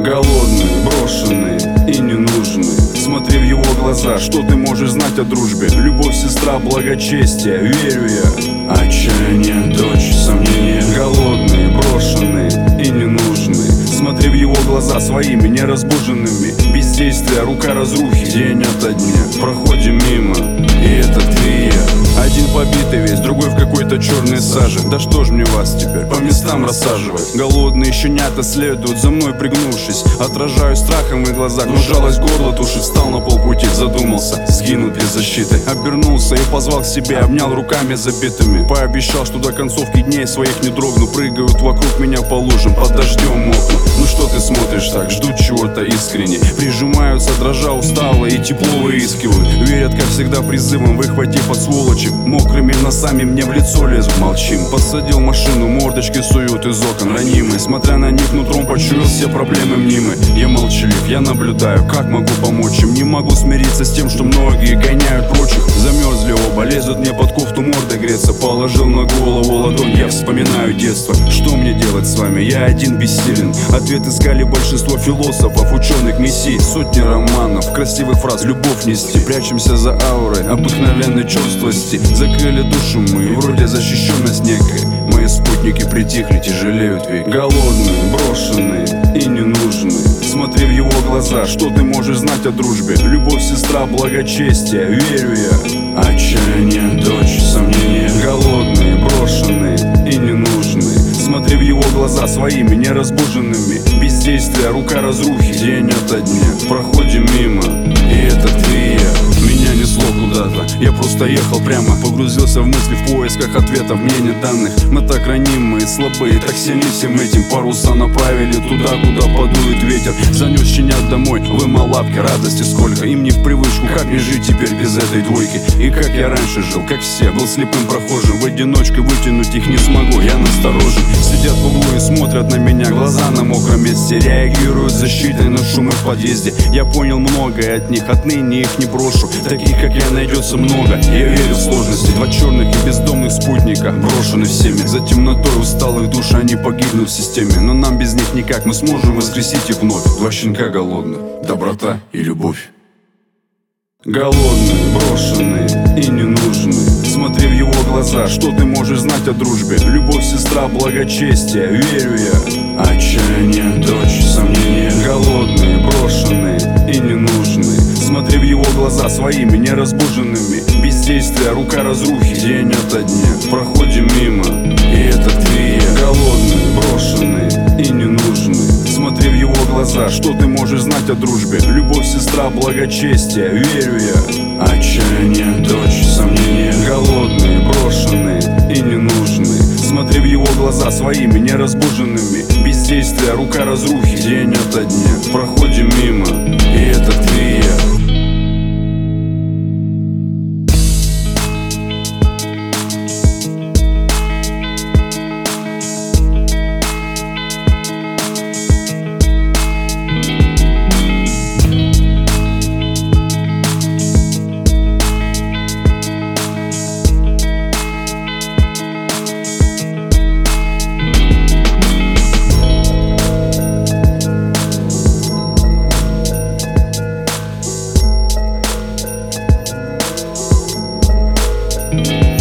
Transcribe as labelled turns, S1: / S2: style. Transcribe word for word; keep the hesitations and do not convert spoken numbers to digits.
S1: Голодные, брошенные и ненужные. Смотри в его глаза, что ты можешь знать о дружбе? Любовь, сестра, благочестие, верю я. Отчаяние, дочь, сомнения. Голодные, брошенные и ненужные. Смотри в его глаза своими неразбуженными. Бездействие, рука разрухи, день ото дня. Проходим мимо, и это ты и я. Один побитый весь, другой в какой-то черной саже. Да что ж мне вас теперь по местам рассаживать? Голодные щенята следуют за мной пригнувшись. Отражаю страхом в их глазах, но жалость горло тушит. Встал на полпути, задумался, сгинуть без защиты. Обернулся и позвал к себе, обнял руками забитыми. Пообещал, что до концовки дней своих не дрогну. Прыгают вокруг меня по лужам, под дождем мокну. Ну что ты смотришь так, ждут чего-то искренне. Прижимаются, дрожа устало и тепло выискивают. Верят, как всегда, призывом, выхватив от сволочи. Мокрыми носами мне в лицо лезут, молчим. Подсадил машину, мордочки суют из окон ранимые. Смотря на них, нутром почуял все проблемы мнимы. Я молчалив, я наблюдаю, как могу помочь им. Не могу смириться с тем, что многие гоняют прочих. Замерзли оба, лезут мне под кофту мордой греться. Положил на голову ладонь, я вспоминаю детство. Что мне делать с вами? Я один бессилен. Ответ искали большинство философов, ученых, мессий. Сотни романов, красивых фраз, любовь нести. Прячемся за аурой обыкновенной черствости. Закрыли душу мы, вроде защищенность некой. Мои спутники притихли, тяжелеют век. Голодные, брошенные и ненужные. Смотри в его глаза, что ты можешь знать о дружбе? Любовь, сестра, благочестие, верю я. Отчаяние, дочь, сомнения. Голодные, брошенные и ненужные. Смотри в его глаза своими неразбуженными. Бездействие, рука разрухи, день ото дня. Проходим мимо, и это ты и я. Меня несло куда-то, я просто ехал прямо. Погрузился в мысли в поисках ответов, мне не данных. Мы так ранимы и слабые, так сильны всем этим. Паруса направили туда, куда подует ветер. Занес щенят домой, вымыл лапки, радости сколько. Им не в привычку, как мне жить теперь без этой двойки? И как я раньше жил, как все, был слепым прохожим. В одиночку вытянуть их не смогу, я насторожен. Сидят в углу и смотрят на меня, глаза на мокром месте. Реагируют защитой на шумы в подъезде. Я понял многое от них, отныне их не брошу. Таких, как я, найдется много, я верю в сложности. Два черных и бездомных спутника брошены всеми. За темнотой усталых душ они погибнут в системе. Но нам без них никак, мы сможем воскресить их вновь. Два щенка голодных, доброта и любовь. Голодные, брошенные и ненужные. Смотри в его глаза, что ты можешь знать о дружбе? Любовь, сестра, благочестие, верю я. Отчаяние, дочь, сомнения. Голодные, брошенные и ненужные. Смотри в его глаза своими неразбуженными. Бездействие, рука разрухи, день ото дня. Проходим мимо, и это ты и я. Голодные, брошенные и ненужные. Смотри в его глаза, что ты можешь знать о дружбе? Любовь, сестра, благочестие, верю я. Отчаяние, дочь, сомнения. Голодные, брошенные и ненужные. Смотри в его глаза своими неразбуженными. Бездействие, рука разрухи, день ото дня. Проходим мимо, и это ты и я.
S2: We'll be right back.